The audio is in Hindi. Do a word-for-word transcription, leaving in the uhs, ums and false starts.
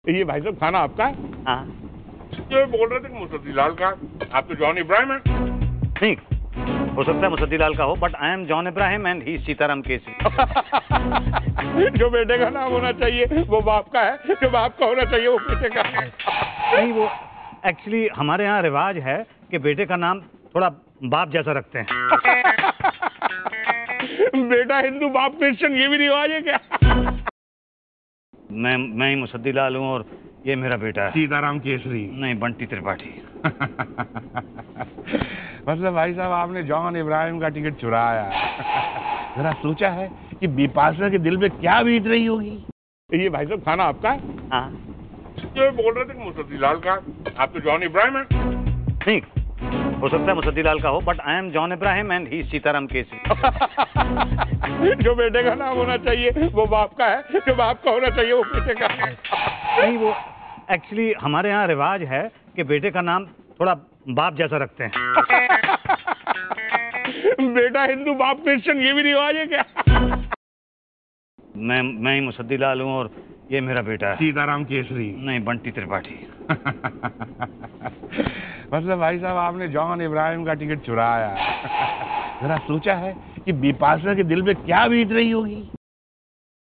ये भाई साहब खाना आपका है? हाँ। ये बोल रहे थे कि मुसद्दी लाल का, आप तो जॉन इब्राहिम हैं। नहीं, हो सकता है मुसद्दी लाल का हो, but I am John Ibrahim and he Sitaram Kesri. जो बेटे का नाम होना चाहिए वो बाप का है, जो बाप का होना चाहिए वो बेटे का है। नहीं, वो एक्चुअली हमारे यहाँ रिवाज है कि बेटे का नाम थोड़ा बाप जैसा रखते हैं। बेटा हिंदू बाप क्रिश्चियन, ये भी रिवाज है क्या? मैं मैं ही मुसद्दी लाल हूँ और ये मेरा बेटा है सीताराम केसरी। नहीं, बंटी त्रिपाठी। मतलब भाई साहब आपने जॉन इब्राहिम का टिकट चुराया। जरा सोचा है कि बिपाशा के दिल में क्या बीत रही होगी? ये भाई साहब खाना आपका है? हाँ। ये बोल रहे थे कि मुसद्दी लाल का, आप तो जॉन इब्राहिम हैं। नहीं, हो सकता है मुसद्दी लाल का हो, but I am John Ibrahim and he Sitaram Kesri. जो बेटे का नाम होना चाहिए वो बाप का है, जो बाप का होना चाहिए वो बेटे का है। नहीं, वो एक्चुअली हमारे यहाँ रिवाज है कि बेटे का नाम थोड़ा बाप जैसा रखते हैं। बेटा हिंदू बाप क्रिश्चियन, ये भी रिवाज है क्या? मैं मैं ही मुसद्दी लाल हूँ और ये मेरा बेटा है सीताराम केसरी। नहीं, बंटी त्रिपाठी। मतलब भाई साहब आपने जॉन इब्राहिम का टिकट चुराया। जरा सोचा है कि बिपाशा के दिल में क्या बीत रही होगी?